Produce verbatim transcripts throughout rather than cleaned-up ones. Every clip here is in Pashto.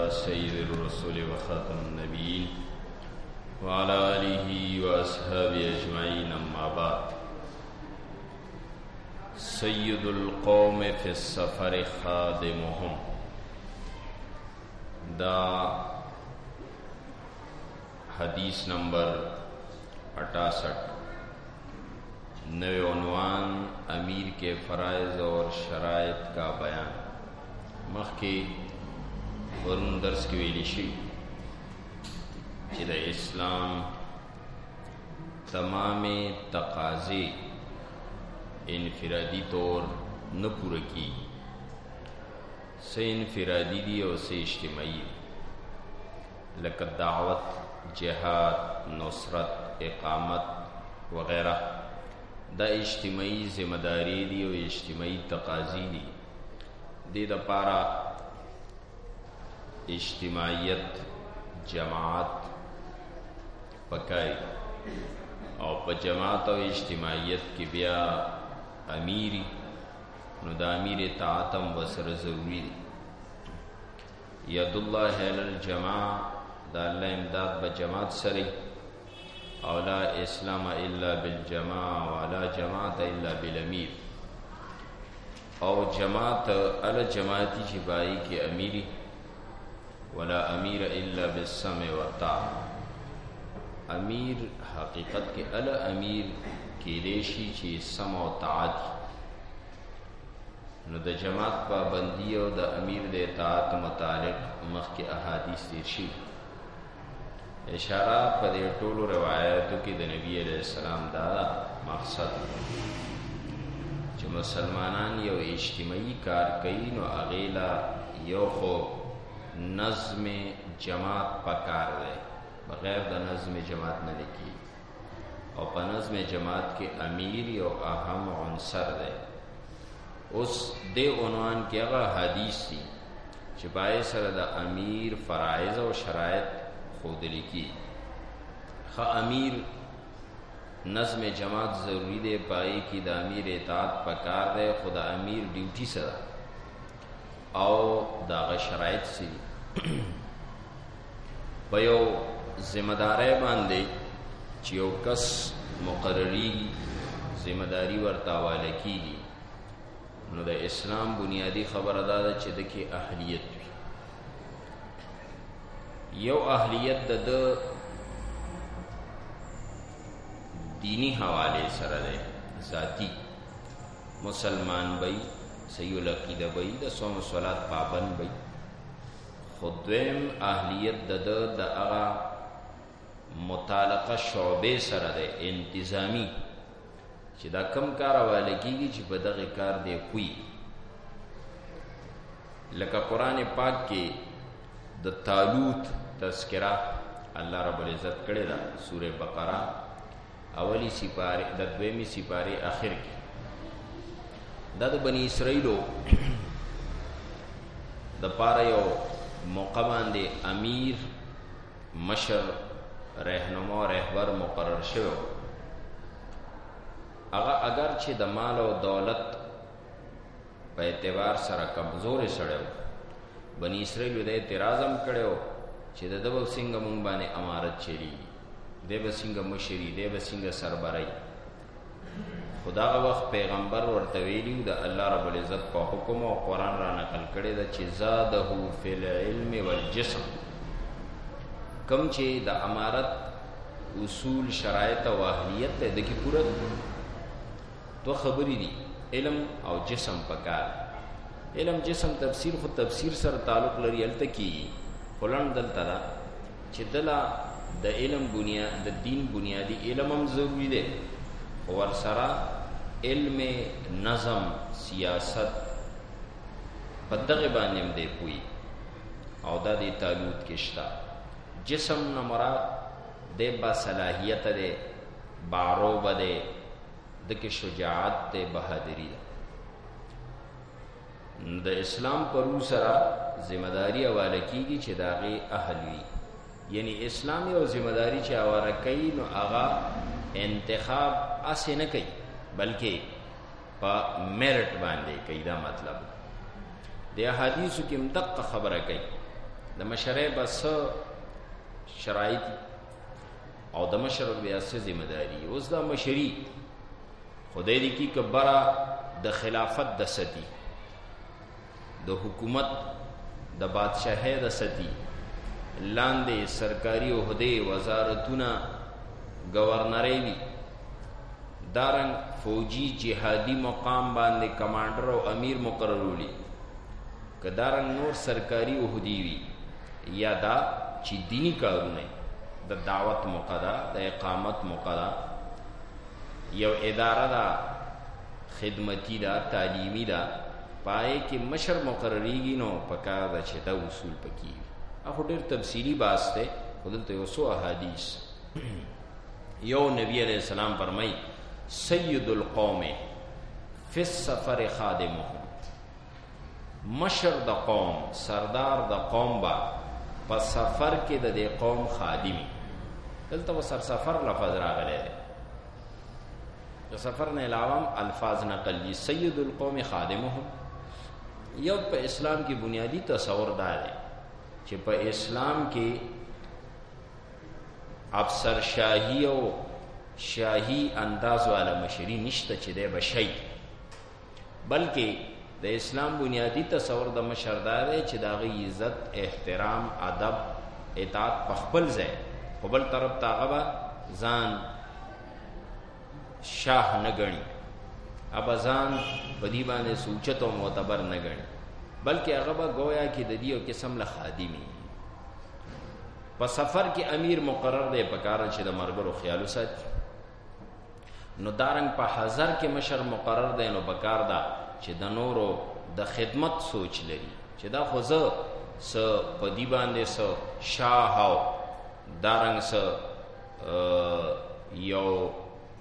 سيد الرسول وخاتم النبيين وعلى آله وأصحابه أجمعين. أما بعد، سيد القوم في السفر خادمهم، دا حدیث نمبر اٹھاسٹھ. نئے عنوان امیر کے فرائض اور شرائط کا بیان. مخ کی ورن درس کی ویلی شی چې د اسلام تمام تقاضے انفرادی طور نه پوره کی، سے انفرادی دی اور سے اجتماعی، لکه دعوت، جہاد، نصرت، اقامت وغیرہ. دا اجتماعی ذمہ داری دی اور اجتماعی تقاضی دی. دی دا پارا اجتماعیت، جماعت پکائی، اور پا جماعت و اجتماعیت کی بیا امیری، نو دا امیر اطاعتم وسر ضروری دی. ید اللہ علی الجماع، دا اللہ امداد با جماعت سری، او لا اسلام الا بالجماع ولا جماعت الا بالامیر. او جماعت علی جماعتی چبائی کی امیری، ولا امیر الا بالسمع والطاعة. امیر حقیقت کے علی امیر کی ریشی چی سمع و طاعت، نو دا جماعت پابندی او دا امیر دے اطاعت متعلق مخ کے احادیث دیر شی. اشارہ پا دے طول روایتو کی دا نبی علیہ السلام دا مقصد چی مسلمانان یو اجتماعی کار کئی، نو اغیلا یو خو نظم جماعت پکار دے، بغیر دا نظم جماعت نہ لکی. اور پا نظم جماعت کے امیر یو اہم عنصر دے. اس دے عنوان کی اغا حدیث سی چپائے سر دا امیر فرائض و شرائط خود لکی. خواہ امیر نظم جماعت ضروری دے پائی کی دا امیر اطاعت پکار دے، خدا امیر ڈیوٹی سدا او دا غا شرائط سی پیو ذمہ دارے باندے چیو کس مقرری ذمہ داری ورطاوالے کی گی. نو دا اسلام بنیادی خبر ادا دا چی دکی اہلیت بھی. یو اہلیت دا دا دینی حوالے سر دے، ذاتی مسلمان بئی، صحیح العقیدہ بئی، دا سوم صلاة پابند بئی. خودویم اہلیت دا دا دا اغا متعلقہ شعبے سر دے، انتظامی، چی دا کم کار حوالے کی گی چی بدغ کار دے کوئی. لکہ قرآن پاک کے دا تالوت تذکرہ اللہ رب العزت کڑے دا سورہ بقرہ اولی سپارے دا دویمی سپارے آخر کی. دا دا بنی اسرائیلو دا پارا یو مقامان دے امیر، مشر، رہنما، رہبر مقرر شو. اگا اگرچہ دا مال و دولت پہ اعتبار سر کمزور سڑے ہو، بنی اسرائیل دے اعتراضم کڑے ہو چی دا دبا سنگا منبانے امارت چلی، دے با سنگا مشری، دے با سنگا سربرائی. خدا وقت پیغمبر ورطویلیو دا اللہ رب العزت پا حکم و قرآن را نقل کڑے دا چی زادہو فی العلم والجسم. کم چی دا امارت اصول، شرائط و اہلیت دے دکی پورا تو خبری دی علم او جسم پکار. علم جسم تفسیر خود تفسیر سر تعلق لری التکی خلان دلتا دا چی دلا دا علم بنیاد دا دین بنیادی علم ہم ضروری دے، ورسرا علم نظم، سیاست پدغ بانیم دے پوئی. او دا دے تالوت کشتا. جسم نمراد دے با صلاحیت دے، باروب دے، دک شجاعت دے، بہادری دے. دا اسلام پرو سرا ذمہ داری حوالہ کی گی چی داغی اہلوی، یعنی اسلامی اور ذمہ داری چی آوارا کئی نو آغا انتخاب اسے نہ کئی بلکہ پا میرٹ باندے کئی. دا مطلب دے احادیثو کی مدق خبر کئی د مشرۍ بس شرایط او د مشر بیا څه ذمہ داری. اوس دا مشري خدای دې کی کبره د خلافت د ستی، د حکومت د بادشاہي د ستی، لاندې سرکاري عہدے وزارتونه گورنرۍ وي، دارنګ فوجي جهادي مقام باندې کمانډر او امیر مقررولی، که دارنګ نور سرکاري عہدې وي، یا دا چې دینی کارونه د دعوت موقع ده، د اقامت موقع ده، یو اداره ده خدمتی ده تعلیمی ده، پای کې مشر مقرریږي نو پکار ده چې دا اصول پکې وي. اخو ډېر تفصیلی بحث دی، خو دلته یو څو احادیث. یو نبی علیہ السلام فرمای سید القوم فی السفر خادمهم، مشر د قوم سردار د قوم با په سفر کې د دې قوم خادمی. دلته و سر سفر لفظ راغلی دی، د سفر نه علاوه الفاظ نقل دي. سید القوم خادمهم یو په اسلام کې بنیادی تصور دا دی چې په اسلام کې افسر شاهی او شاهی انداز والا مشری نشته چې دی بشي، بلکې د اسلام بنیادی تصور د مشر دا دی چې د هغې عزت احترام ادب اطاعت په خپل ځای، خو بل طرف ته هغه به ځان شاه نه ګڼي، ابا ځان په دې باندې سوچت او معتبر نه ګڼي، بلکې هغه به گویا کې د دې یو قسم له خادمي. په سفر کې امیر مقرر دی، پکاره چې د مرګرو خیال وساتي. نو دارنګ په حضر کې مشر مقرر دی، نو پکار ده چې د نورو د خدمت سوچ لري، چې دا خو زه څه په دې باندې څه شاه او دارنګ څه یو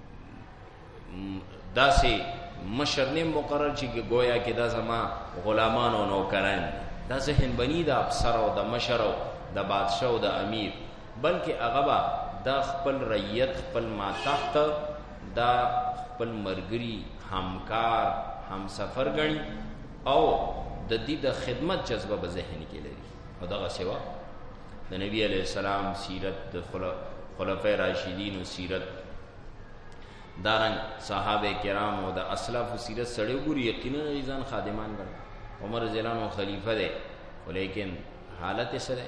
داسې مشر نیم مقرر چې گویا کې دا زما غلامان او نوکران دي. دا ذهن بنی د افسر او د مشر او د بادشاه او د امیر، بلکې هغه به دا خپل رعیت خپل ماتحت دا خپل مرګري همکار هم سفر ګڼي او د دې د خدمت جذبه به ذهن کې لري. او دغه سوا د نبی علیہ السلام سیرت، د خلفای راشدین سیرت، دارنګ صحابه کرام او د اسلاف سیرت سره ګوري، یقینا ځان خادمان ګڼي. عمر رضی الله عنه خلیفہ دی، ولیکن حالت سره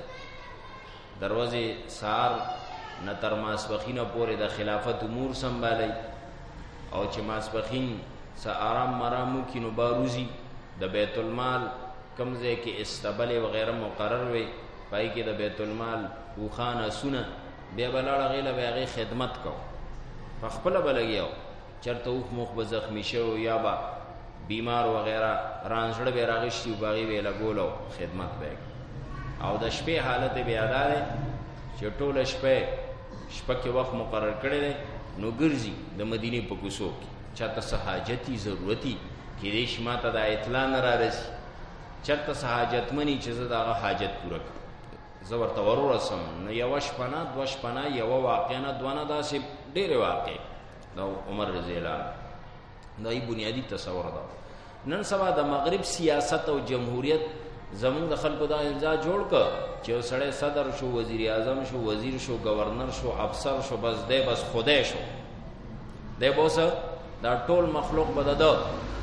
دروازه سار نه تر ماسپخینه پورې د خلافت امور سنبالي، او چې ماسپخین سه آرام مرامو کې نو باروزی د بیت المال کمزه کې استبل وغیرہ مقرر وي، پای کې د بیت المال وخانه سونه بیا بلاړه غیله به هغه خدمت کو، په خپل بلګیاو چرته اوخ مخ به زخمی شو یا با بیمار وغیرہ رانځړه به راغشتي باغی ویلا ګولو خدمت به. او د شپې حالت بیا دار چې ټوله شپه شپه کې وخت مقرر کړی دی، نو ګرځي د مدینه په کوڅو کې، چاته څه حاجتي ضرورتي کې ریش ماته د اطلاع نه را رسي، چرته څه حاجتمني چې زه دغه حاجت پوره کړم، زه ورته ورورسم. نو یوه شپه نه دوه شپه نه یوه واقع نه دوه نه، داسې ډېرې واقع د عمر رضی الله عنه. دا یې بنیادي تصور ده. نن سبا د مغرب سیاست او جمهوریت زمون د خلکو دا ارجاع جوړ ک چې سړی صدر شو، وزیر اعظم شو، وزیر شو، گورنر شو، افسر شو، بس دی بس خدای شو، دی بوس دا ټول مخلوق بدد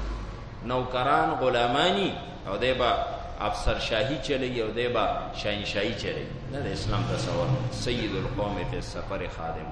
نوکران غلامانی، او دی با افسر شاهی چلی او دی با شاهنشاهی چلی. نه د اسلام تصور. سید القوم فی السفر خادم،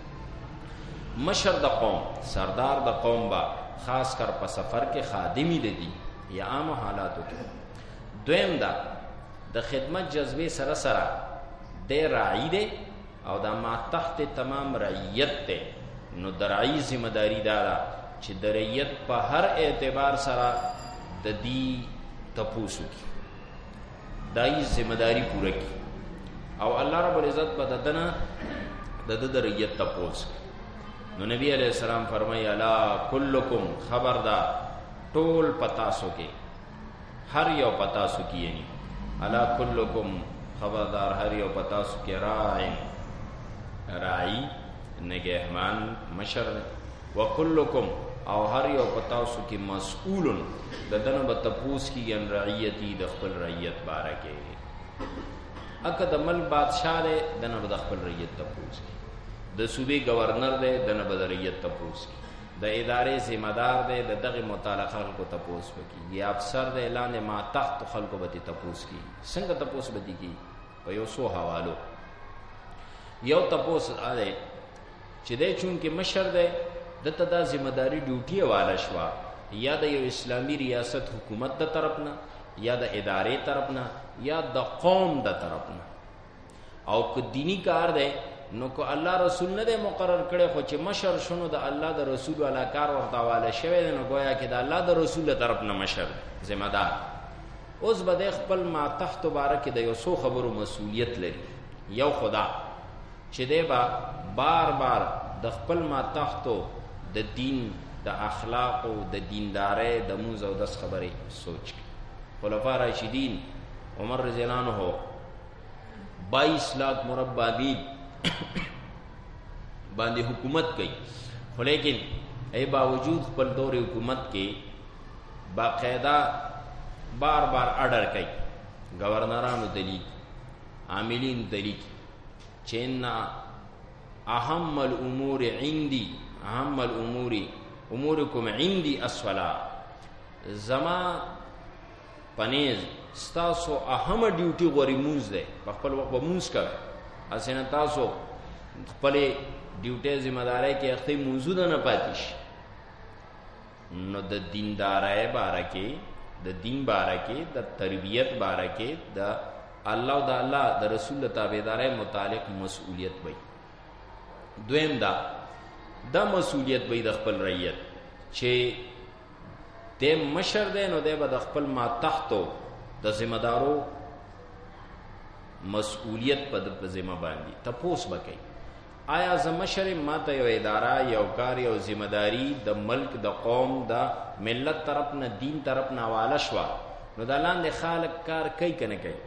مشر د قوم سردار د قوم با خاص کر په سفر کې خادمی لدی یا عام حالاتو کې. دویم دا د خدمت جذبه سره سره د راعی دی او د ما تحت تمام رعیت دی. نو د راعی ذمہ داری دا ده چې د رعیت په هر اعتبار سره د دې تپوسو کی دای ذمہ داری پوره کی، او الله رب العزت په ددنه د د رعیت تپوس. نو نبی علیہ السلام فرمایا الا کلکم خبردار ټول پتاسو کې هر یو پتاسو کې، یعنی الا کلکم خبردار هر یو پتاسو کې راعی راعی نگهبان مشر، وکلکم او هر یو پتاسو کې مسئولن د دنه به تپوس کیږي ان رعیتی د خپل رعیت باره کې. اکه د ملک بادشاہ دی دنه به د خپل رعیت تپوس کی، د صوبې گورنر دی دنه به د رعیت تپوس کی، د ادارې ذمہ دار دی د دغه متعلق خلکو تپوس وکي، یا افسر دی لاندې ما تحت خلکو به تپوس کی. څنګه تپوس به دي کی؟ په یو څو حوالو. یو تپوس دی چې دی چونکې مشر دی دته دا ذمہ داری ډیوټي حواله شوه یا د یو اسلامی ریاست حکومت د طرف نه یا د ادارې طرف نه یا د قوم د طرف نه، او که دینی کار دی نو که الله رسول نه دی مقرر کړی خو چې مشر شنو د الله د رسول والا کار ورته حواله شوی دی نو گویا کې د الله د رسول طرف نه مشر ذمہ دار. اوس به د خپل ما تحت باره کې د یو څو خبرو مسؤلیت لري. یو خدا چې دی به بار بار د خپل ما تحتو د دین د اخلاقو د دیندارۍ د مونځ او دس خبرې سوچ کړي. خلفاء راشدین عمر رضی اللہ عنہ بائیس لاکھ مربع میل باندې حکومت کوي، خو لیکن ای باوجود خپل دور حکومت کې باقاعدہ بار بار آرڈر کوي گورنرانو دلی عاملین دلی چې ان اهم الامور عندي اهم الامور امورکم عندي الصلاة، زما پنیز ستاسو اهم ډیوټي غوري مونږ دی، په خپل وخت به مونږ کوي، اسنه تاسو خپل ډیوټي ذمہ داري کې اخته موجوده نه پاتې شي. نو د دیندارۍ باره کې د دین باره کې د تربیت باره کې د الله او د الله د رسول تابعدارۍ متعلق مسؤلیت وي. دویم دا دا مسؤلیت وي د خپل رعیت چې د مشر دی نو دی به د خپل ما تحتو د ذمہ دارو مسؤلیت په د ذمہ باندې تپوس وکړي. آیا زه مشر ما ته یو اداره یو کار یو ذمہ داری د ملک د قوم د ملت طرف نه دین طرف نه حواله شوه نو دا لاندې خلک کار کوي که نه کوي؟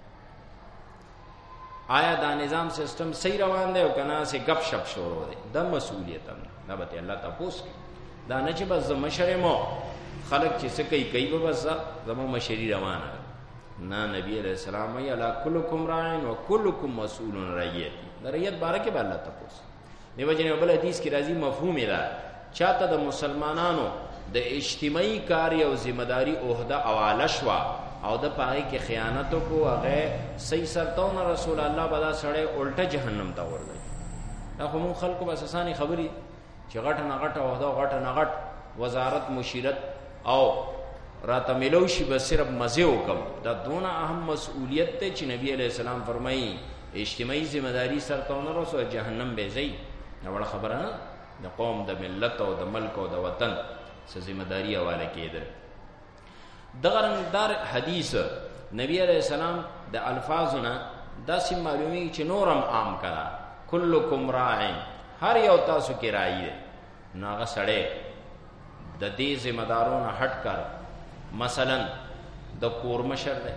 آیا دا نظام سسٹم صحیح روان دی او کنه سه گپ شپ شروع دی؟ دا مسؤلیت هم دا به الله تپوس کوي. دا نه چې بس زه مشر مو خلق چې څه کوي کوي به بس زمو مشری روانه نه. نبی علیہ السلام وی الا کلکم راعن و کلکم مسئول عن رعیتی، د رعیت باره کې به الله تپوس. دیو جن بل حدیث کې راځي مفهوم دا چاته د مسلمانانو د اجتماعي کار او ذمہ داری عہده حواله شوا او د پاره کې خیانت کو هغه صحیح سرتون رسول الله بدا سړی الټه جهنم ته ورغی. دا خو مون خلکو بس اساني خبري چې غټ نه غټ عہده غټ نه غټ وزارت مشیرت او راته ملو شي بس صرف مزه وکم. دا دونه اهم مسؤلیت ته چې نبی علیہ السلام فرمایي اجتماعي ذمہ داری سرتون رسول جهنم به زی. دا وړه خبره نه د قوم د ملت او د ملک او د وطن څه ذمہ داری حواله کېده. دغه دار حدیث نبی علیہ السلام د الفاظونه داسې معلومی چې نورم عام کړه کلکم راعن، هر یو تاسو کې راعي دی. نو هغه سړی د دې ذمہ دارونو هټ کر مثلا د کور مشر دی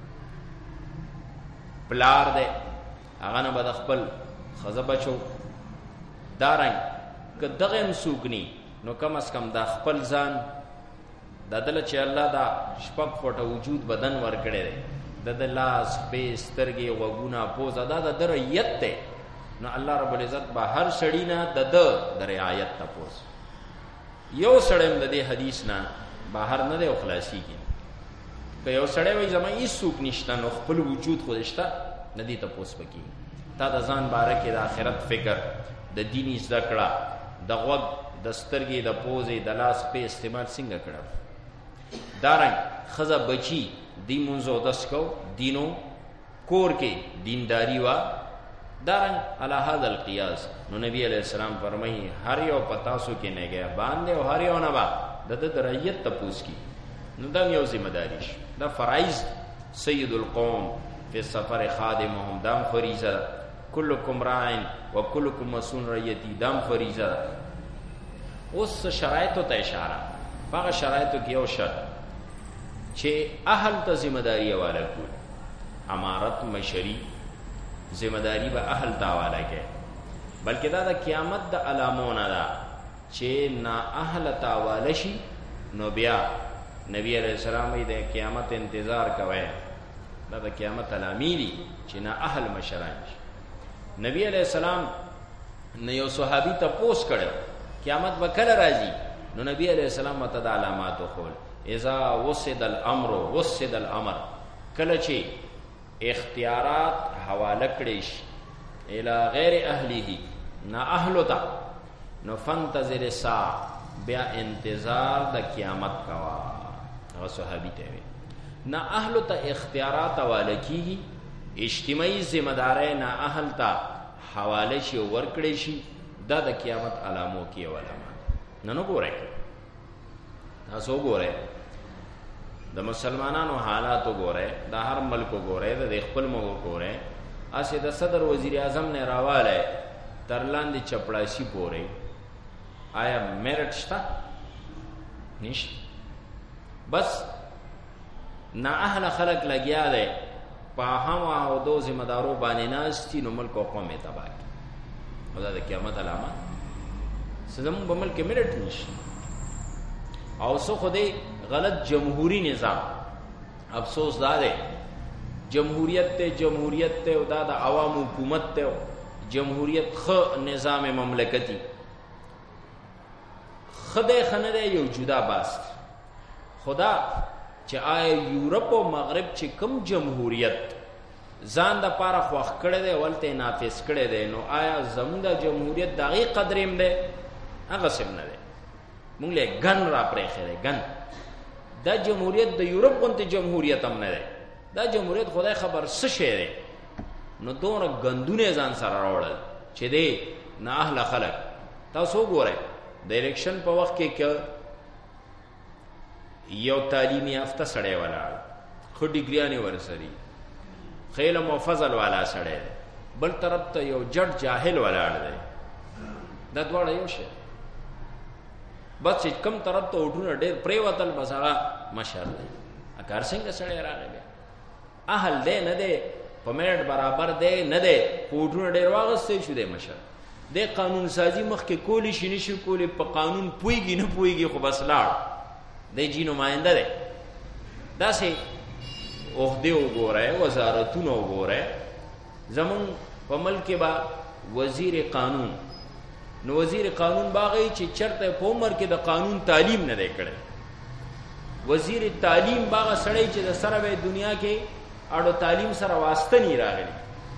پلار دی هغه نه به د خپل ښځه بچو دارنګ که دغه هم څوک ني نو کم از کم د خپل ځان د دله چې الله دا شپږ فوټه وجود بدن ورکړی دی د د لاس پې سترګې غوږونه پوزه دا د ده رعیت دی. نو الله رب العزت به هر سړي نه د ده د رعایت تپوس. یو سړی هم د دې حدیث نه بهر نه دی او خلاصېږي. که یو سړی وایي زما هېڅوک نشته نو خپل وجود خو شته نه دې تپوس به کېږي. تا د ځان باره کې د آخرت فکر د دیني زده کړه د غوږ د سترګې د پوزې د لاس پې استعمال څنګه کړه؟ دارنګ ښځه بچي دی مونځ اودس کو دینو کور کې دینداری وا دارنګ علی هذا القیاس. نو نبی علیہ السلام فرمایي هر یو پتاسو کې نگهبان دی او هر یو نه با د د رعیت تپوس کی. نو دا یو ذمہ داری شي. دا فرایض سید القوم فی السفر خادمهم دام فریضه کلکم راعن و کلکم مسئول رعیتی دام فریضه. اوس شرایطو ته اشاره هغه شرایطو کې یو شرط چې اهل ته ذمہ داری حواله کول امارت مشری ذمہ داری به اهل ته حواله کوي بلکې دا د قیامت د علامونه ده چې نا اهل ته حواله شي نو بیا نبی علیہ السلام د قیامت انتظار کوي دا د قیامت علامې دي چې نا اهل مشران شي. نبی علیہ السلام نه یو صحابي تپوس کړو قیامت به کله راځي؟ نو نبی علیہ السلام ته د علامات وښول. اذا وسد الامر وسد الامر، کله چې اختیارات حواله کړي شي الی غیر اهله، نا اهلو ته، نو فانتظر الساعه، بیا انتظار د قیامت کوا. هغه صحابي ته وی نا اهلو ته اختیارات حواله کیږي، اجتماعي ذمہ داري نا اهل ته حواله شي ورکړي شي، دا د قیامت علامو کې علامات. نن وګورئ، تاسو وګورئ د مسلمانانو حالات وګورئ، د هر ملک وګورئ، د خپل ملک وګورئ. اسې د صدر وزیر اعظم نه راواله تر لاندې چپړاسي پورې آیا میرټ شته؟ نشته. بس نا اهل خلق لګیا دی په هم او دو ذمہ دارو باندې ناشتي، نو ملک او قوم یې تباہ کی. دا د قیامت علامه. سزم په ملک میرټ نشي. او سو خدای غلط جمهوری نظام، افسوس دا دی جمهوریت ته جمهوریت ته او دا د عوام حکومت ته جمهوریت خ نظام مملکتی خدای خنه یو جدا باست. خدا چې آیا یورپ او مغرب چې کم جمهوریت ځان د پاره خوښ کړی دی ولته نافذ کړی دی، نو آیا زموږ د جمهوریت دغه قدریم دی؟ هغه سم نه دی. مونږ له ګن را پرې خره ګن. دا جمهوریت د یورپ غونته جمهوریت هم نه دی. دا جمهوریت خدای خبر څه شی دی. نو دومره ګندونه ځان سره راوړل چې دی نه اهل خلق. تاسو وګورئ د الیکشن په وخت کې ک یو تعلیمي یافته سړی ولاړ، خو ډیګریانې ورسري، خیل او فضل والا سړی، بل طرف ته یو جټ جاهل ولاړ دی. دا دواړه یو شی. بس چې کم طرف ته وټونه ډېر پرې وتل، بس هغه مشر دی. اکار څنګه سړی راغی؟ بیا اهل دی نه دی، په میرټ برابر دی نه دی، وټونه ډېر واغستې شو دی مشر. د قانون سازی مخکې کولی شي نشي کولی، په قانون پوهیږي نه پوهیږي، خو بس لاړ دی جی نماینده دی. داسې عہدې وګورئ، وزارتونه وګورئ. زمون په ملک کې به وزیر قانون، نو وزیر قانون باغی چې چرته په عمر کې د قانون تعلیم نه دی کړی. وزیر تعلیم باغ سړی چې د سره به دنیا کې اړو تعلیم سره واسطه نه راغلی،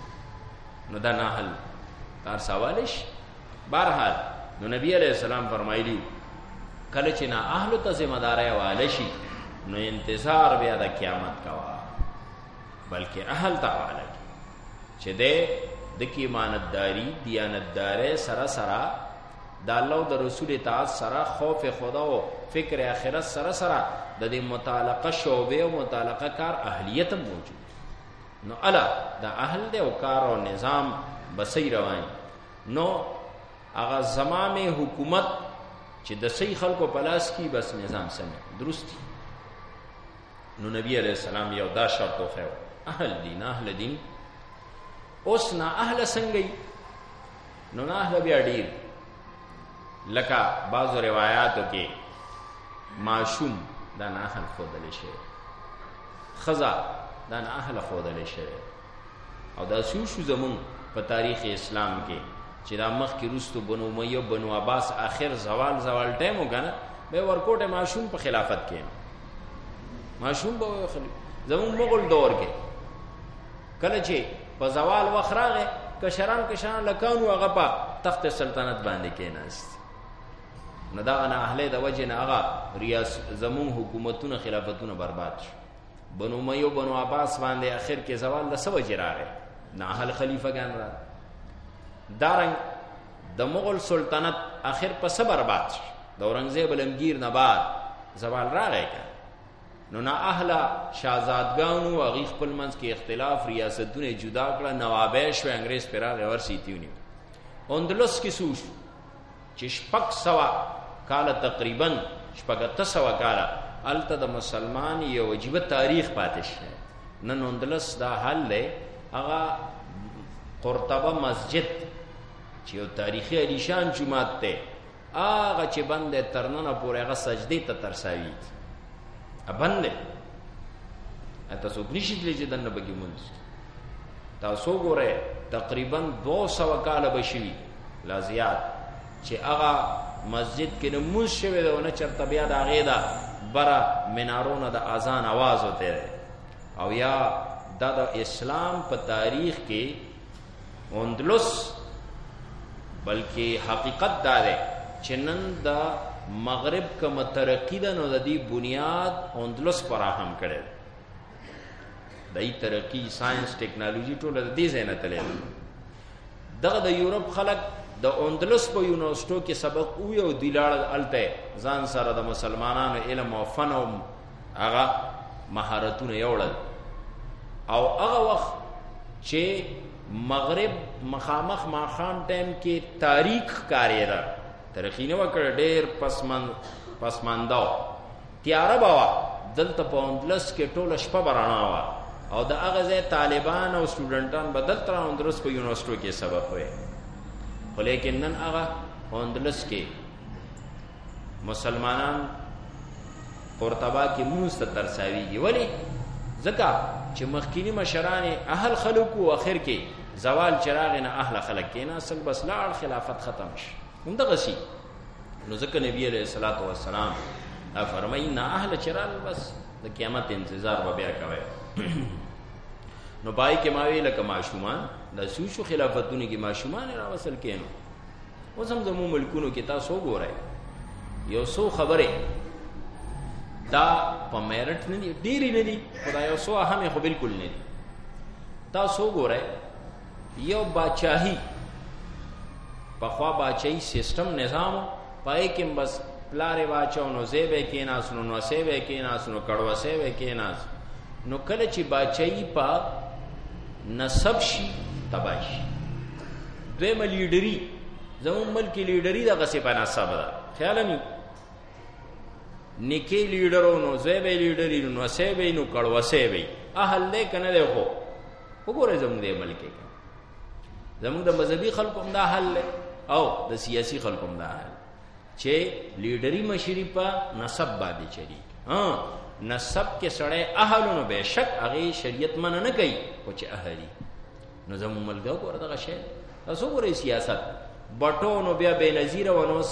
نو دا نه حل کار سوالش. بهرحال نو نبی علیہ السلام فرمایلی کله چې نه اهل ته ذمہ داري حواله شي، نو انتظار بیا د قیامت کوا، بلکې اهل ته حواله چې ده د کی امانتداری، دیانتداری سره سره د الله او د رسول اطاعت سره، خوف خدا او فکر آخرت سره سره د دې متعلقه شعبه او متعلقه کار اهلیت موجود. نو الا دا اهل دی او کار او نظام بسې روان. نو هغه زمامه حکومت چې د صحیح خلکو پلاس کی، بس نظام سم درستی. نو نبی علیہ السلام یو دا شرط خو اهل دین اهل دین. اوس نه اهل څنګه؟ نو نه اهل بیا ډیر، لکه بعضو روایاتو کې معشوم دا نه اهل خودل شي، خزا دا نه اهل خودل شي. او دا شو شو زمون په تاریخ اسلام کې چې دا مخ کې رستو بنو امیہ بنو عباس آخر زوال زوال ټیم وګنه به ورکوټه معشوم په خلافت کې معشوم به زمون مغول دور کې کله چې په زوال وخت راغی کشران کشران لکانو هغه په تخت سلطنت باندې کې ناست. نو دا نه اهل د وجه نه هغه ریاست زمون حکومتونه خلافتونه برباد شو. بنو امیہ بنو عباس باندې اخر کې زوال د سوجه راغی، نه اهل خلیفہ ګان را دارنګ د مغول سلطنت اخر په صبر برباد شو. د اورنګزیب علمگیر نه بعد زوال راغی. نو نه اهل شاهزادګانو او خپل منځ کې اختلاف، ریاستونه جدا کړه، نوابه شو، انګريز پر هغه ورسېتیونی. اندلس کې سوش چې شپږ سوا کال تقریبا شپږ سوا کال الته د مسلمان یو عجیب تاریخ پاتې شي. نن اندلس دا حل له هغه قرطبه مسجد چې یو تاریخي علیشان جماعت ته هغه چې باندې ترننه پورې هغه سجدي ته ترساوي ابند تاسو نشیدلی چې دنه بګي مونږ تاسو ګوره تقریبا دو سوه کاله بشوي لا زیات چې هغه مسجد کې نموز شوی ده ونه چرته بیا د هغې ده بره منارونه د اذان आवाज وته او یا دا د اسلام په تاریخ کې اندلس بلکې حقیقت دا ده چې نن د مغرب کوم ترقی ده نو د دې بنیاد اندلس فراهم کړي دای ترقی ساينس ټیکنالوژي ټول د دې ځای نه تللی دغه د یورپ خلک د اندلس په یونیورسيټو کې سبق وی او دیلاړ الته ځان سره د مسلمانانو علم او فن او هغه مهارتونه یوړل او هغه وخت چې مغرب مخامخ ماخام ټایم کې تاریخ کاریدا ترقی نه وکړ ډېر پسمن پسمانداو تیار باوا دلته په اندلس کې ټول شپه برانا وا او د هغه ځای طالبان او سټوډنټان بدل تر اندلس په یونیورسيټو کې سبق وي خو لیکن نن هغه اندلس کې مسلمانان قرطبه کې موږ ته ترساویږي ولی ځکه چې مخکینی مشران اهل خلق او اخر کې زوال چراغ نه اهل خلق کې نه اصل بس لاړ خلافت ختم شي همدغه شي نو ځکه نبی عليه الصلاه والسلام فرمایي نه اهل چراغ بس د قیامت انتظار به بیا کوي نو پای کې ماوی لکه معشومان د سوشو خلافتونه کې معشومان را وصل کینو اوس هم زمو ملکونو کې تاسو ګورئ یو سو خبره دا په میرټ نه دي ډېری نه دي خدای یو سو هم خو بالکل نه دي تاسو ګورئ یو بادشاہي په خوا بادشاہي سیستم نظام پای کې بس پلاره واچو نو زیبه کې ناس نو نو سیبه کې ناس نو کړو سیبه کې ناس نو کله چې بادشاہي په نسب شي تباشي دویمه لیډری زمون ملک لیډری د غصه په نسب ده خیال نه نیکی لیډرو نو زیبه لیډری نو سیبه نو کړو سیبه اهل دې کنه له خو وګوره زمون دې ملک کې زمون د مذهبي خلکو هم دا حل او د سیاسي خلکو هم دا حل چې لیډری مشری په نسب باندې چلی ها نسب کې سړی اهلونو به شک هغه شریعت من نه کوي او چې اهلی نو زمو ملګرو ورته دغه شی تاسو ګورئ سیاست بټو نو بیا بے نظیر ونوس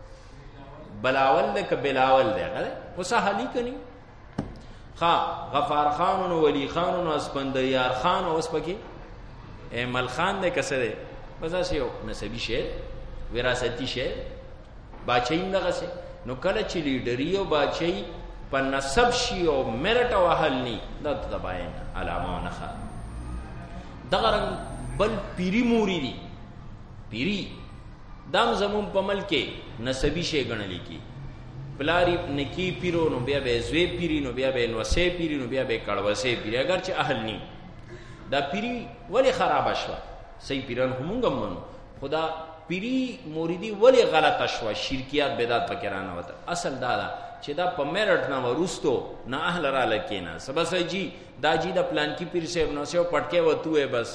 بلاول ک بلاول دی غره وسهلی کني خا غفار خان او ولی خان او اسپندیار خان او اسپکی مل خان دې کسره بس یو نسبی شی وراثتی شی باچین دغه سي نو کله چې لیډری او باچی په نسب شي او میرټ او اهل ني د تباین علامه نه خا دغه رنگ بل پیری موري دي پیری دام زمون په ملک نسبی شي غنل کی بلاری نکی پیرو نو بیا به زوی پیری نو بیا به نو سه پیری نو بیا به کړه سه پیری اگر چې اهل ني دا پیری ولی خراب شو صحیح پیران همغه من خدا پیری موریدی ولی غلط شو شرکیات بدعت پکرانه وته اصل دا دا چې دا په میرټ نه ورستو نه اهل را لکینا سبا سجی دا جی دا پلان کی پیر سے نو سه پټکه وته بس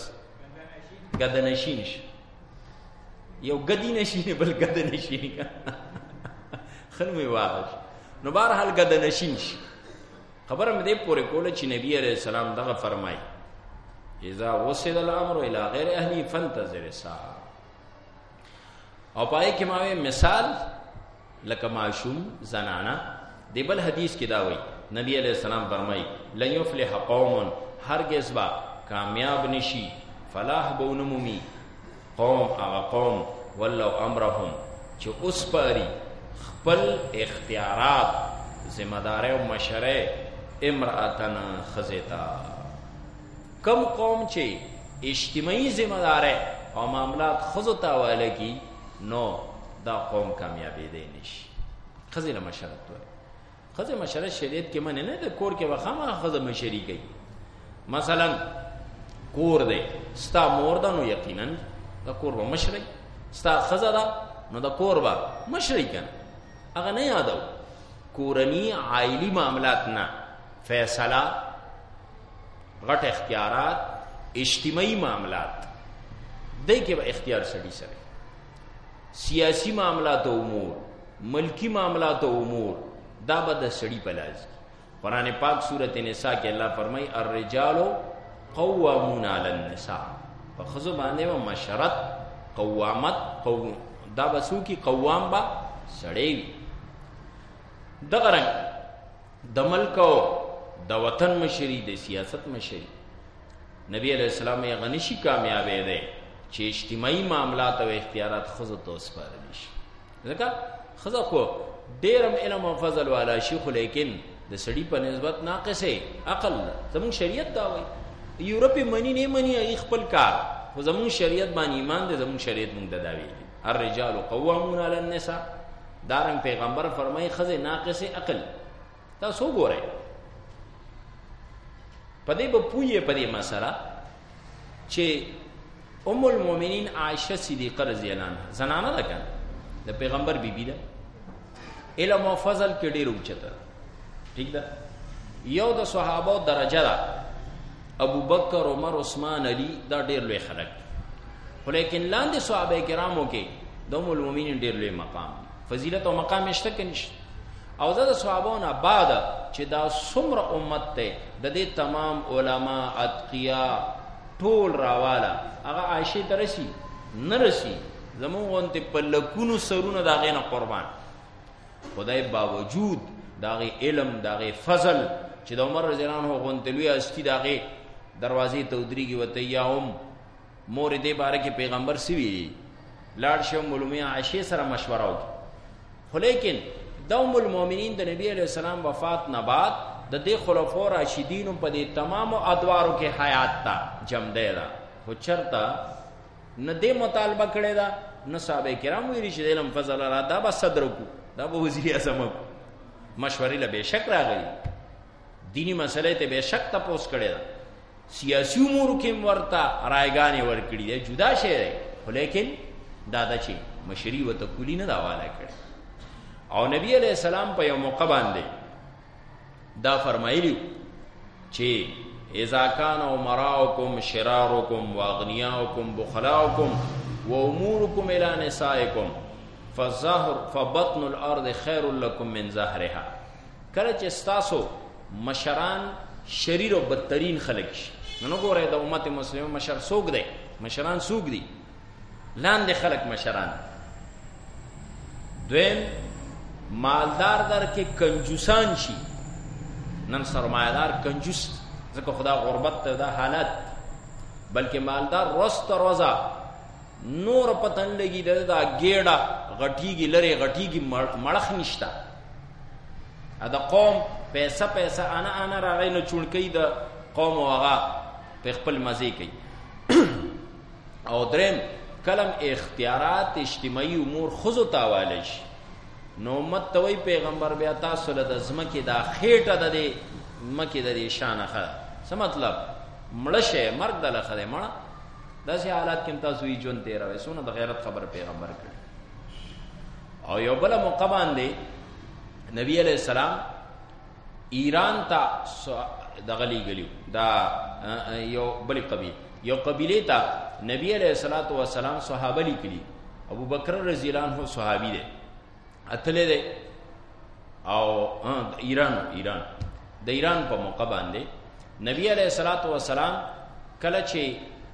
گدنشینش یو گدی نشینه بل گدنشینه خلمي واغش نو بهر حال گدنشینش خبره مې دې پورې کوله چې نبی عليه السلام دغه فرمای اذا وصل الامر الى غیر اهلی فانتظر الساعه او پای کې ماوي مثال لکه معشوم زنانا دی بل حدیث کې دا وایي نبی علیہ السلام فرمایي لن يفلح قوم هرگز با کامیاب نشي فلاح بونمومي قوم هغه قوم ولو امرهم چې اوس پاري خپل اختیارات ذمہ داري او مشره امراتن خزیتا کم قوم چې اجتماعي ذمہ داري او معاملات خزوتا والکی نو دا قوم کامیابی دی نشي خزینه مشرت وای خزه مشرت شریعت کې منه نه د کور کې وخامه خزه مشری کوي مثلا کور دی ستا مور دا نو یقینا دا کور و مشری ستا خزه دا نو دا کور با مشری کنه هغه نه یادو کورنی عائلی معاملات نه فیصله غټ اختیارات اجتماعي معاملات دای کې به اختیار سړي سره سیاسی معاملات او امور ملکی معاملات او امور دا به د سړي په لاس قرآن پاک سورۃ نساء کې الله فرمای الرجال قوامون علی النساء، په خزو باندې و مشرت قوامت قوم دا بسو کی قوام با سړی وي. دغه رنګ د ملک او د وطن مشري، د سیاست مشري، نبی علیہ السلام یې غنشي کامیابې ده چې اجتماعي معاملات او اختیارات خزو ته وسپارل شي. ځکه خزه خو ډېر علم او فضل والا شي، خو لیکن د سړي په نسبت ناقصه عقل. زمون شریعت دا وایي یورپ منی نه منی خپل کار، خو زمون شریعت باندې ایمان دی، زمون شریعت مونږ د داوی الرجال قوامون علی النساء. دارنګ پیغمبر فرمایي خزه ناقصه عقل. تاسو ګورئ پدې به پوهیږئ په دې مسله چې ام المؤمنین عائشه صدیقه رضی الله عنها زنانه ده کنه، د پیغمبر بیبي ده، علم او فضل کې ډېر اوچته، ٹھیک ده. یو د صحابه درجه ده، ابو بکر، عمر، عثمان، علی دا ډېر لوی خلک، خو لیکن لاندې صحابه کرامو کې د ام المؤمنین ډېر لوی مقام، فضیلت او مقام شته کې نشته. او دا د صحابو نه بعد چې دا څومره امت ته د دې تمام علما اتقیا ټول راواله هغه عائشه ته رسی نه رسی، زمون غونته په لکونو سرونه دا غینه قربان. خدای باوجود داغه علم داغه فضل چې د عمر رضی الله عنه غونته لوی استی داغه دروازې ته ودرېږي وته یا هم مور دې باره کې پیغمبر سوي لاړ شو مولوی عائشه سره مشوره وکړه. خو لیکن د ام المؤمنین د نبی علیہ السلام وفات نه بعد د دې خلفاء راشدین په دې تمام ادوارو کې حیات تا جمع دی دا، خو چرته نه دې مطالبه کړی دا، نه صحابه کرام ویلي چې علم فضل را دا به صدر کو، دا به وزیر اعظم کو. مشورې له بهشک راغلي، دینی مسلې ته بهشک تپوس کړی دا، سیاسی امور کې ورته رایګانې ورکړي دی، جدا شی دی، خو لیکن دا د چې مشري و تکولی نه دا والا کړي. او نبی علیہ السلام په یو موقع باندې دا فرمایلی چې اذا کان امراؤکم شرارکم واغنیاؤکم بخلاؤکم وامورکم الی نسائکم فظهر فبطن الارض خیر لکم من ظهرها. کله چې ستاسو مشران شریر او بدترین خلق شي، نو ګورئ د امت مسلمه مشر څوک دی، مشران څوک دي، لاندې خلق مشران. دویم مالدار در کې کنجوسان شي، نن سرمایدار کنجوس، ځکه خدا غربت ته دا حالت، بلکې مالدار روز تر روزه نور پتن لګي دا ګیړه غټیږي لري غټیږي مړخ نشتا، دا قوم پیسہ پیسہ انا انا راغی نو چونکې د قوم واغه په خپل مزه کوي. او دریم کلم اختیارات اجتماعي امور خزو تاواله شي، نو امت توي پیغمبر بیا تاسو له د زمکه دا خېټه د دې مکه د دې شان خه څه مطلب مړشه مرګ دله خره مړه داسې حالات کې تاسو یې جون تیر وای سونه د غیرت خبر پیغمبر کړ. او یو بل موقع باندې نبی علیہ السلام ایران ته دغلی غلیو دا یو بل قبیله یو قبیله ته نبی علیہ الصلوۃ والسلام صحابه لیکلی، ابو بکر رضی الله عنه صحابی دی اتله دی، او ایران ایران د ایران په موقع باندې نبی علیہ الصلوۃ والسلام کله چې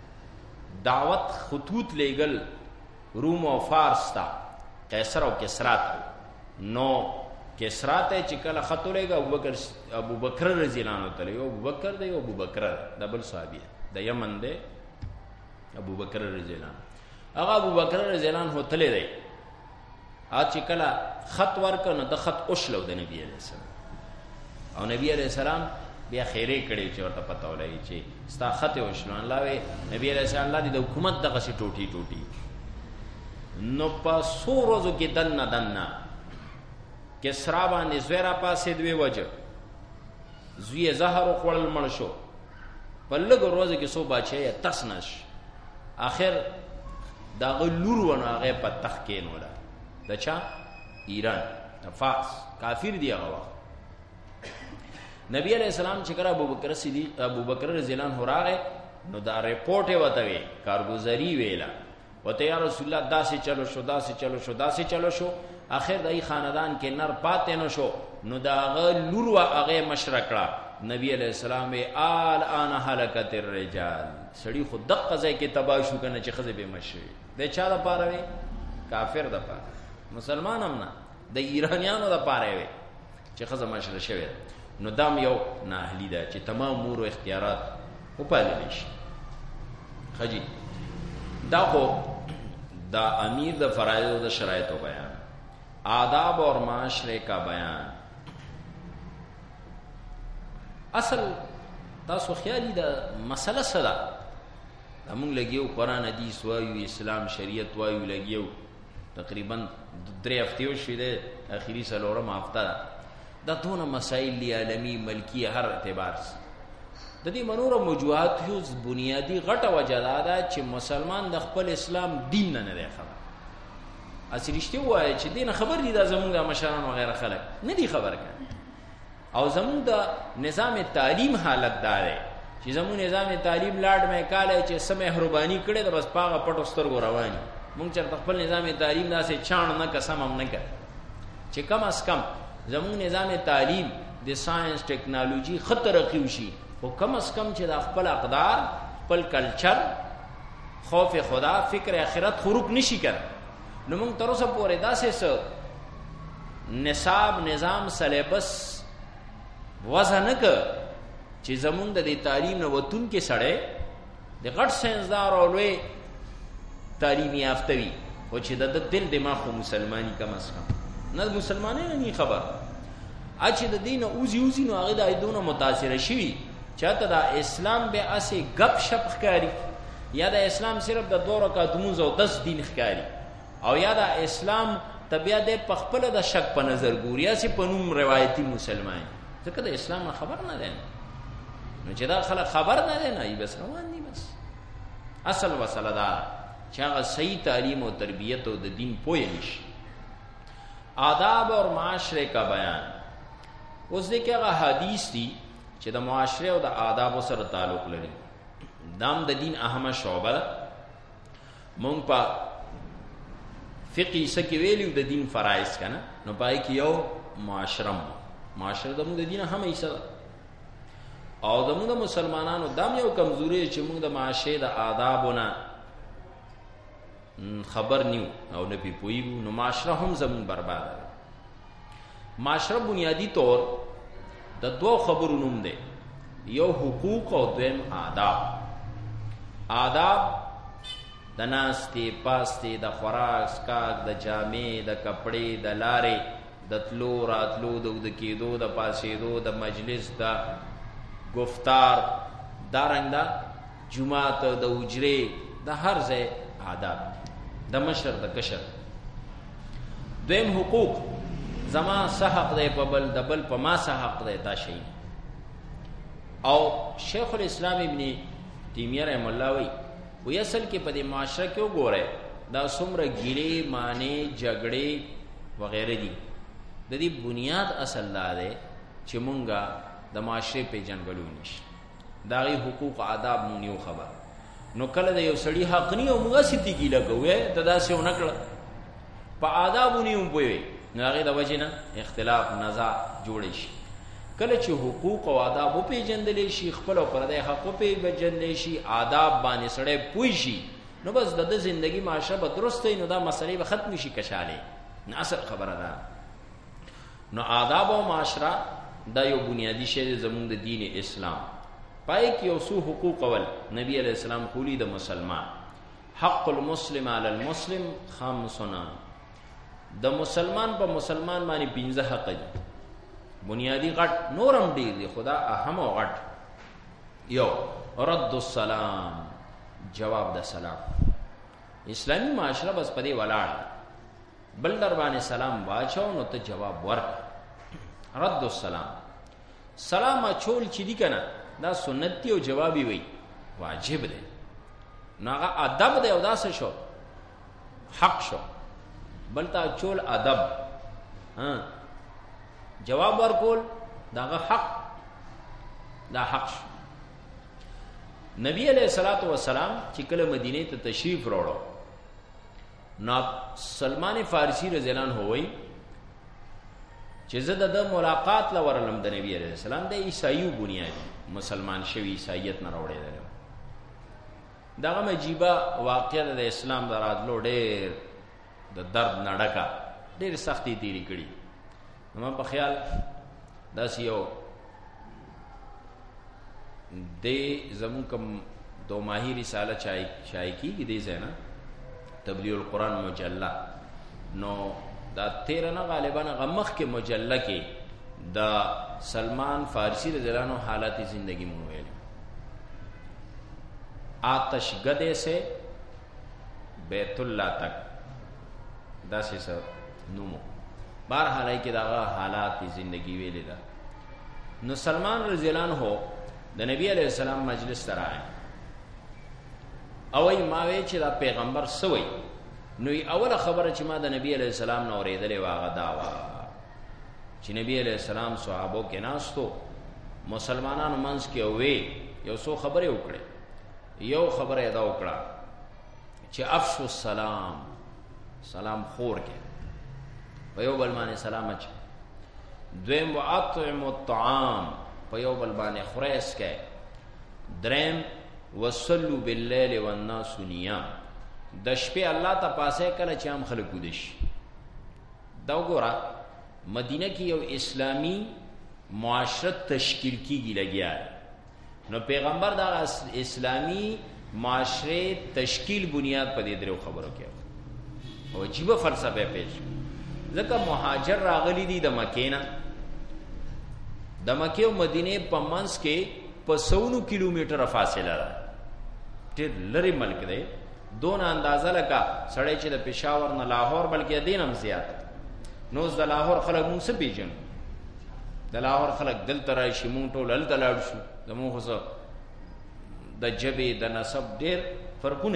دعوت خطوط لېګل روم او فارس ته قیصر او کسرا ته، نو کسرا ته چې کله خط لېګا ابو بکر ابو بکر رضی الله عنه ته یو ابو بکر دی ابو بکر د بل صحابي د یمن دی ابو بکر رضی الله عنه، هغه ابو بکر رضی الله عنه ته دی ا چې کله خط ورکنه د خط اوشلو د نبی علیہ السلام، او نبی علیہ السلام بیا خیره کړي چې ورته پته ولای چې ستا خط اوشلو الله وی نبی علیہ السلام الله د حکومت دغه سي ټوټي ټوټي، نو په سو روزو کې دنه دنه کسرا باندې زویرا پاسې دوی وجه زوی زهر خپل مړ شو، په لږ روزو کې سو بچي تسنش، اخر دا غلور ونه هغه په تخ کې نولا د چا ایران فارس کافر دی هغه. نبی علیہ السلام چې کړه ابو بکر صدیق ابو بکر رضی الله عنه راغی، نو دا رپورټ وته وی کارګزاری ویلا وته یا رسول الله داسې چلو شو داسې چلو شو داسې چلو شو اخر دای خاندان کې نر پاتې نه شو. نو دا غ لور وا هغه مشرکړه. نبی علیہ السلام وی آل آن حلقت الرجال سړی خود دقه ځای کې تباہ شو کنه چې خزه به مشي د چا د پاره وی کافر د پاره مسلمان هم نه د ایرانیانو د پاره وی چې خزه مشره شوی. نو دام یو ناهلی ده چې تمام امور او اختیارات وپالل شي. خجی دا خو دا امیر د فرایض او د شرایطو بیان، آداب اور معاشرے کا بیان. اصل تاسو خیالي دا مسله سره دا مونږ لګیو قرآن حدیث وایو اسلام شریعت وایو لګیو تقریبا درې هفتې شوې ده اخیری څلورم هفته ده. دا دونه مسائل دی عالمی ملکی هر اعتبار د دې منور موضوعات یو بنیادی غټه وجه ده چې مسلمان د خپل اسلام دین نه نه خبر. اصل رښتیا وایي چې دین خبر دي د زمونږ د مشرانو وغیرہ خلک نه دي خبر کړي. او زمون د نظام تعلیم حالت داره چې زمون نظام تعلیم لاړ مې کاله چې سمه مهرباني کړي د بس پاغه پټو سترګو رواني. مونږ چې خپل نظام تعلیم داسې چاڼ نه قسم هم نه کړ چې کم از کم زمون نظام تعلیم د ساينس ټیکنالوژي خطر رخیوشي او کم از کم چې د خپل اقدار خپل کلچر خوف خدا فکر آخرت خروق نشي کړ. نو مونږ تر اوسه پورې داسې نصاب نظام سلیبس وضع نه ک چې زمونږ د دې تعلیم نه وتون کې سړی د غټ ساينسدار او لوی تعلیم یافته وي او چې د دل دماغ مسلمانی کم از کم نه مسلمانانو نه خبر اچ د دین اوزي اوزي نو هغه د ایدونه متاثر شي چاته د اسلام به اسه غپ شپ ښکاری یا د اسلام صرف د دوه رکعات مونږ او دس دین ښکاری او یا د اسلام طبيعت په خپل د شک په نظر ګوریا سي په نوم روایتي مسلمان ځکه د اسلام خبر نه ده. نو چې دا خلک خبر نه ده نه بس روان دي. بس اصل وسله دا چې هغه صحیح تعلیم او تربیت او د دین پوهه نشي. آداب اور معاشرے کا بیان اوس دې کې هغه حدیث دي چې د معاشره او د آداب سره تعلق لري. دام د دین اهمه شعبه ده. مونږ په فقہ سکه ویلو د دین فرایض کنه نو پای کې یو معاشره معاشره د موږ د دین هم حصہ او د موږ مسلمانانو دام یو کمزوري چې موږ د معاشره د آدابونه خبر نیو او نه پی پویو نو معاشره هم زمون برباد ده. معاشره بنیادی طور د دوه خبرو نوم ده، یو حقوق او دویم آداب. آداب د ناستې پاستې د خوراک سکاک د جامې د کپڑے د لارې د تلو راتلو د ود کېدو د پاسېدو د مجلس د گفتار دارنګ د جمعات د اجرې د هر ځای آداب د مشر د کشر. دویم حقوق زما حق دی په بل د بل په ما حق دی دا شی. او شیخ الاسلام ابن تیمیہ رحم الله وی وی اصل کې په دې معاشره کې وګوره دا څومره ګیلې معنی جګړې وغیرہ دي د دې بنیاد اصل لا ده چې مونږه د معاشره په جنګلو نشي دا غي حقوق آداب مونږ یو خبر. نو کله د یو سړی حق نه او موږ سيتي کی لګوي د داسې ونکړه په آدابونه هم پوي نو هغه د وجنه اختلاف نزاع جوړ شي. کله چې حقوق او آداب په جندلې شي خپل پر د حق په بجندلې شي آداب باندې سړی پوي شي نو بس د ژوندۍ معاشره به درسته نو دا مسلې به ختم شي کشاله نه اصل خبره ده. نو آداب او معاشره دا یو بنیادی شی زموږ د دین اسلام. پای کې یو څو حقوق اول نبی علیہ السلام کولی د مسلمان حق المسلم علی المسلم خمسنا د مسلمان په مسلمان باندې پنځه حق دي بنیادی غټ نورم ډیر دي خدا اهم او غټ. یو رد السلام جواب د سلام. اسلامی معاشره بس پدې ولاړ بل در باندې سلام واچو نو ته جواب ورک. رد السلام سلام اچول چې دی کنه دا سنت او جوابي وي واجب دی. ناغه ادب دی او داسه شو حق شو بل تا چول ادب ها جواب ورکول داغه حق دا حق شو. نبی علیہ الصلوۃ والسلام چې کله مدینه ته تشریف راوړو نو سلمان فارسی رضی الله عنه وایي چې زه د ملاقات لورلم د نبی عليه السلام د عیسایو بنیادی مسلمان شوی عیسایت نه راوړی دی. دغه مجیبه واقعه د اسلام دراتلو ډېر د درد نډکا ډېر سختي تیری کړي. نو په خیال داس یو د زمون کوم دو ماهی رساله چای چای کی دي زینا تبلیغ القرآن مجله نو دا تیر نه غالبا غمخ کې مجله کې دا سلمان فارسی رضی اللہ عنہ حالات زندگی میں ہوئے آتش گدے سے بیت اللہ تک دا سی سر نومو بار حالائی که دا حالات زندگی ویلی دا. نو سلمان رضی اللہ عنہ دا نبی علیہ السلام مجلس تر آئے اوی ماوی چې دا پیغمبر سوی نوی اول خبر چې ما د نبی علیہ السلام نو ریدلی واغ داوا چې نبی علیہ السلام صحابو کې ناستو مسلمانانو منځ کې وې یو څو خبرې وکړې. یو خبره ادا وکړه چې افشو السلام سلام خور کې په یو بل باندې سلام اچ دویم واطعم الطعام په یو بل باندې خریس کې دریم وصلوا بالليل والناس نيام د شپې الله ته پاسه کله چې هم خلک ودش. دا وګوره مدینه کې یو اسلامی معاشرت تشکیل کیږي لګیا نو پیغمبر دا اسلامی معاشره تشکیل بنیاد په دې درو خبرو کې او عجیب فلسفه پیش ځکه مهاجر راغلي دي د مکې نه د مکې او مدینه په منځ کې په سونو کیلومتر فاصله ده ډېر لري ملک دی دون اندازه لکه سړی چې د پېښور نه لاهور بلکې دین هم زیات نو د لاهور خلک مونږ څه پیژنو د لاهور خلک دلته راشي مونږ ټول هلته لاړ شو زمونږ خو څه د ژبې د نسب ډېر فرقونه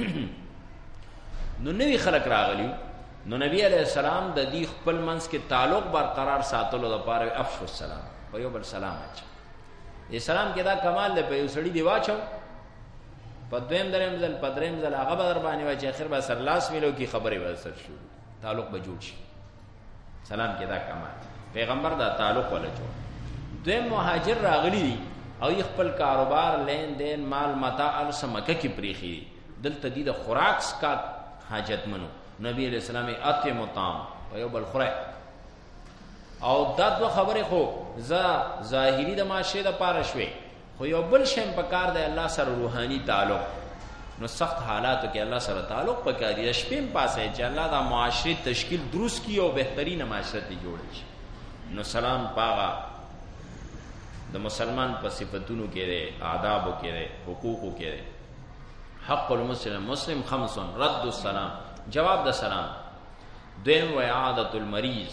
نو نوي خلک راغلي نو نبی علیہ السلام د دې خپل منځ کې تعلق برقرار ساتلو لپاره افشو السلام په یو بل سلام اچ اسلام کې دا کمال دی په یو سړي دی واچو په دویم دریم ځل په دریم ځل هغه به در باندې واچي اخر به سرلاس ملو کی خبرې به سر شو تعلق به جوړ شي. سلام کې دا کمال پیغمبر دا تعلق ولا جوړ. دویم مهاجر راغلي دي او خپل کاروبار لین دین مال متاع السمکه کې پریخي دلته دي د خوراک کا حاجت منو نبی علیہ السلام اطعم الطعام او یو بل خوراک او دا دو خبره خو ز ظاهری د معاشره د پاره شوي خو یو بل شیم په کار دی الله سره روحاني تعلق نو سخت حالاتو کې الله سره تعلق پکې دی شپیم پاسه چې الله دا معاشره تشکیل درست کی او بهترین معاشره جوړ شي. نو سلام پاغا د مسلمان په صفاتونو کې دی آدابو کې دی حقوقو کې دی. حق المسلم مسلم خمس رد السلام جواب د سلام. دویم و اعادت المریض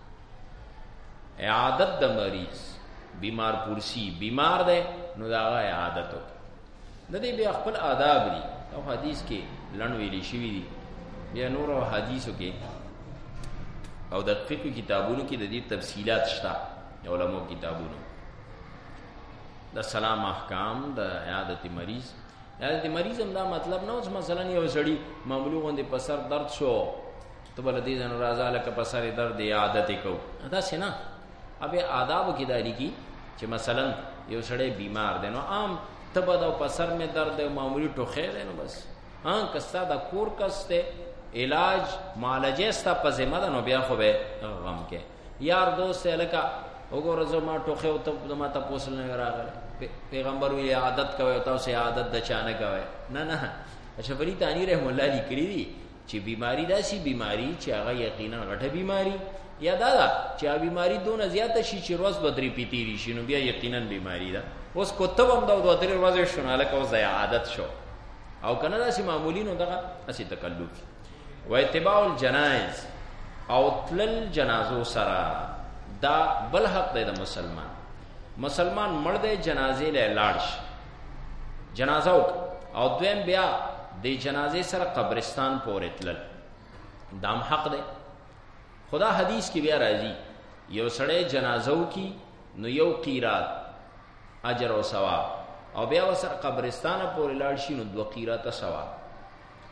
اعادت د مریض بیمار پرسی بیمار دی نو دا اعادتو د دې بیا خپل آداب دي او حدیث کې لړن ویلي شوی دي بیا نور او حدیثو کې او د فقہ کتابونو کې د دې تفصیلات شته علماء کتابونو د سلام احکام د عیادت مریض. عیادت مریض هم دا مطلب نه اوس مثلا یو سړی معمولی غوندې په سر درد شو ته بل دې نه راځه لکه په سر درد عیادت کو دا څنګه ابه آداب کې دایي کی چې مثلا یو سړی بیمار دی نو عام تبه دا په سر میں درد ہے معمولی ټوخه دی نو بس ها کستا دا کور کسته علاج معالجه ستا په ذمہ ده نو بیا خو به غم کې یار دوست الکا وګوره زما ټوخه او ته ما ته پوسل نه راغله پیغمبر وی عادت کوي او تاسو عادت د چانه کوي نه نه اشرف علي تانی رحم الله لیکلی دي چې بیماری داسي بیماری چې هغه یقینا غټه بیماری یا دا دا چې بیماری دونه زیاته شي چې روز بدري پیتی شي نو بیا یقینا بیماری ده. اوس کوته هم دا دوه درې ورځې شونه لکه او زیا عادت شو او کنه داسي معمولی نو دغه اسی تکلف و اتباع الجنائز او تلل جنازو سره دا بل حق دی د مسلمان. مسلمان مړ دی جنازې له لاړ شي جنازه او دویم بیا د جنازې سره قبرستان پورې تلل دام حق دی. خدا حدیث کی بیا راځي یو سړی جنازو کی نو یو قیرات اجر او ثواب او بیا وسره قبرستان پورې لاړ شي نو دو قیرات ثواب.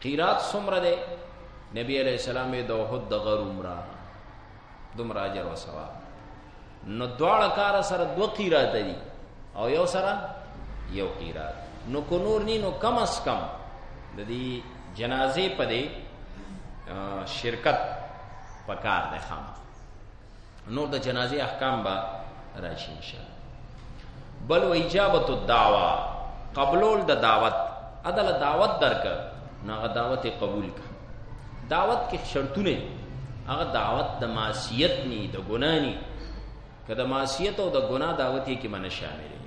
قیرات څومره دی؟ نبی علیہ السلام د احد د غر عمره دومره اجر او ثواب. نو دواړه کار سره دو قیرات دي او یو سره یو قیرات. نو کو نور نی نو کم از کم د دې جنازې په دې شرکت پکار دی خام. نور د جنازې احکام با راشي ان شاء الله. بل و اجابت الدعوه، قبول د دعوت. عدل دعوت درک نو هغه دعوت قبول کا. دعوت کې شرطونه، هغه دعوت د معصیت نی د ګناه نی. که د معصیت او د ګناه دعوت یې کې منه شامل دی،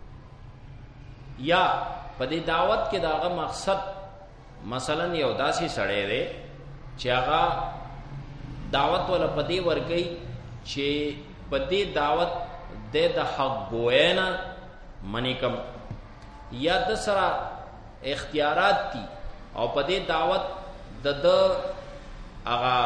یا په دې دعوت کې داغه مقصد مثلا یو داسې سړی دی چې هغه دعوت ولا په دې ورګي چې په دې دعوت د د حق ګوینا منی کم، یا د سره اختیارات دي او په دې دعوت د د هغه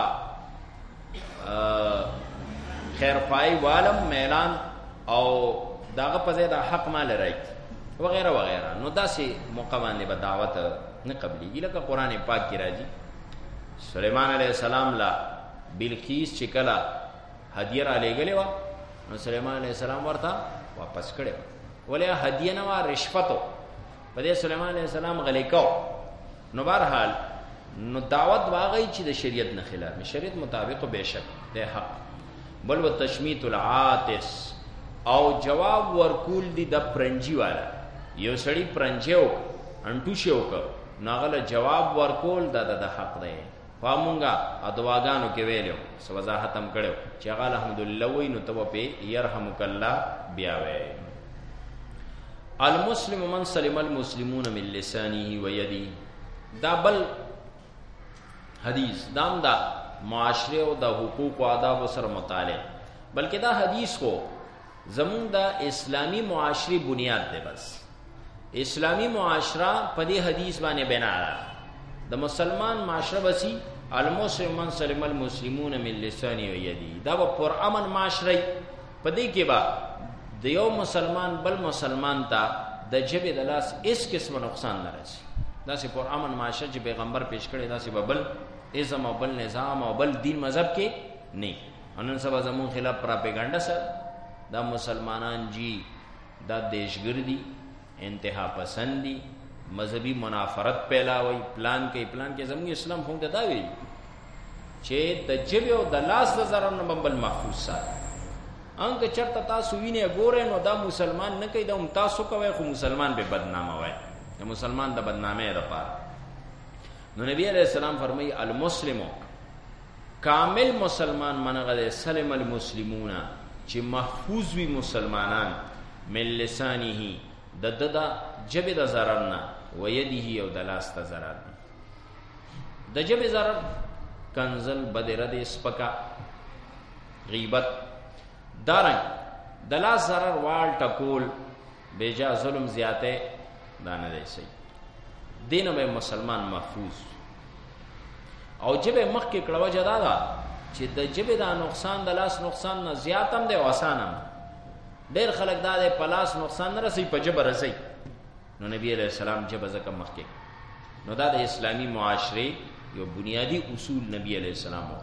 خیر پای والم میلان او داغه په ځای د حق مال راځي وغیرہ وغیرہ. نو داسې موقع باندې به دعوت نه قبلېږي. لکه قرآن پاک کې راځي سلیمان علیہ السلام لا بلقیس چې کله هدیه را لېږلې وه نو سلیمان علیہ السلام ورته واپس کړې وه. ولې هدیه نه وه، رشوت و. په دې سلیمان علیہ السلام غلی کو. نو بهرحال نو دعوت واغی چې د شریعت نه خلاف، شریعت مطابق بهشک د حق. بل و تشمیت العاطس، او جواب ورکول دی د پرنجی والا. یو سړی پرنجیو انټوشیو کو ناغله جواب ورکول د د حق دی. فامونګه ادواګانو کې ویلو سو وضاحت هم کړو چې هغه الحمدلله وای نو ته په يرحمک الله بیا وای. المسلم من سلم المسلمون من لسانه ويده، دا بل حدیث دام دا معاشره او د حقوق او آداب سره متعلق، بلکې دا حدیث کو زمون دا اسلامی معاشري بنیاد دی. بس اسلامی معاشره په دې حدیث باندې بنا ده. د مسلمان معاشره بسی المسلم من سلم المسلمون من لسانه و یده، دا به پر امن معاشره. په دې کې با د یو مسلمان بل مسلمان ته د جبه د لاس اس قسم نقصان نه رسي. دا سي پر امن معاشره چې پیغمبر پیش کړي، دا سي بل ازم او بل نظام او بل دین مذهب کې نه. انن سبا زمون خلاف پراپګاندا سره دا مسلمانان جی دا دیشګردي، انتها پسندي، مذهبي منافرت پیلاوي، پلان کوي پلان کې. زموږ اسلام هم دا وی چې د جبه او د لاس د zarar نه بل محفوظ ساتي. انګه چرته تاسو وینئ ګورئ نو دا مسلمان نه کوي، دا هم تاسو کوي، خو مسلمان به بدنامه وای، د مسلمان د بدنامه لپاره. نو نبی علیہ السلام فرمایي المسلمو، کامل مسلمان منغه سلم المسلمون چې محفوظ وي مسلمانان من لسانه د د د جبه د zarar نه و یده او د لاس د zarar. د جبه zarar کنزل بدره د سپکا غیبت دارنګ، د لاس zarar وال ټکول بیجا ظلم زیاته دانه دی سي. دینه به مسلمان محفوظ او جبه مخ کې کړه وجه دا ده چې د جبه دا نقصان د لاس نقصان نه زیات هم دی او آسان هم. ډېر خلک دا د پلاس نقصان نه رسي، په جبه رسي. نو نبی علیہ السلام جبه زکه مخ کې. نو دا د اسلامی معاشره یو بنیادی اصول نبی علیہ السلام و.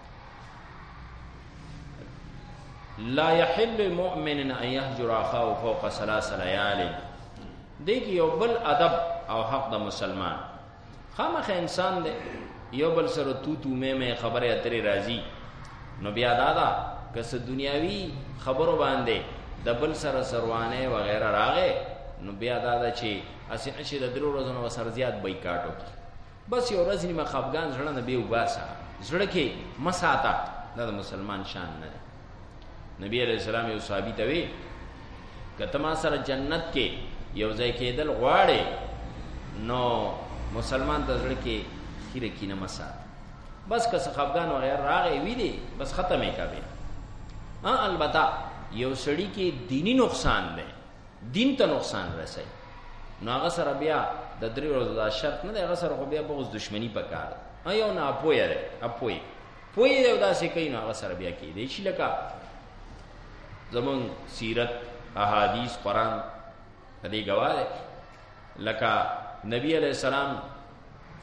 لا يحل المؤمن ان يهجر اخاه فوق ثلاث ليال. دیکھ یو بل ادب او حق د مسلمان. خامخ انسان دی یو بل سره تو تو مې مې خبره اترې راځي، نو بیا دادا کس دنیاوی خبرو باندې د بل سره سروانه وغیرہ راغې، نو بیا دادا چې اسی چې د درو ورځې نو سر زیات بایکاټ وکړي. بس یو ورځ نیمه خفګان زړه نه به وباسه، زړه کې مساته، دا د مسلمان شان نه دی. نبی علیہ السلام یو صحابي ته وی کته ما سره جنت کې یو ځای کېدل غواړي، نو مسلمان د زړه کې خیره کې نه مساته. بس که خفګان وغیرہ راغې وی دی بس ختمې کا بیا. ها البته یو سړی کې دینی نقصان دی، دین ته نقصان رسي، نو هغه سره بیا د درې ورځې دا شرط نه دی، هغه سره خو بیا بغض دشمنی پکار. ایو نه اپوی دی، اپوی پوی دی داسې کوي، نو هغه سره بیا کې دی چې لکه زمون سیرت احادیث قرآن دې گواه ده. لکه نبی علیہ السلام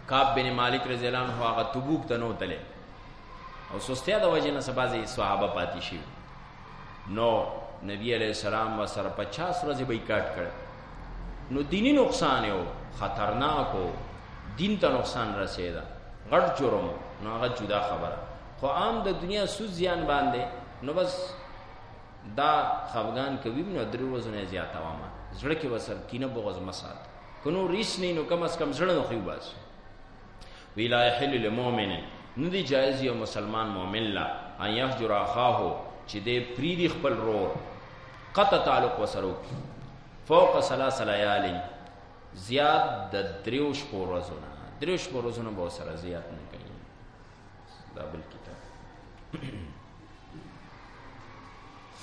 کعب بن مالک رضی الله عنه هغه تبوک ته نو تله او سستیا د وجه نه سبازي صحابه پاتې شي نو نبی علیہ السلام و سره پچاس ورځې بایکاټ کړ نو دینی نقصان یو خطرناکو دین ته نقصان رسیدا غټ جرم نو هغه جدا خبره خو عام د دنیا سود زیان باندې نو بس دا خفغان کوي نو درې ورځې زیاته وامه زړه کې وسر کینه بغض مسات کنو ریس نه نو کم از کم زړه نو خو بس ویلا یحل للمؤمن ندی جایز یو مسلمان مؤمن لا ان یهجر اخاه چې دې پریدي خپل رور قطع تعلق وسرو فوق ثلاث لیال زیاد د دریوش پورزونه دریوش پورزونه به سره زیات نه کوي دا بل کتاب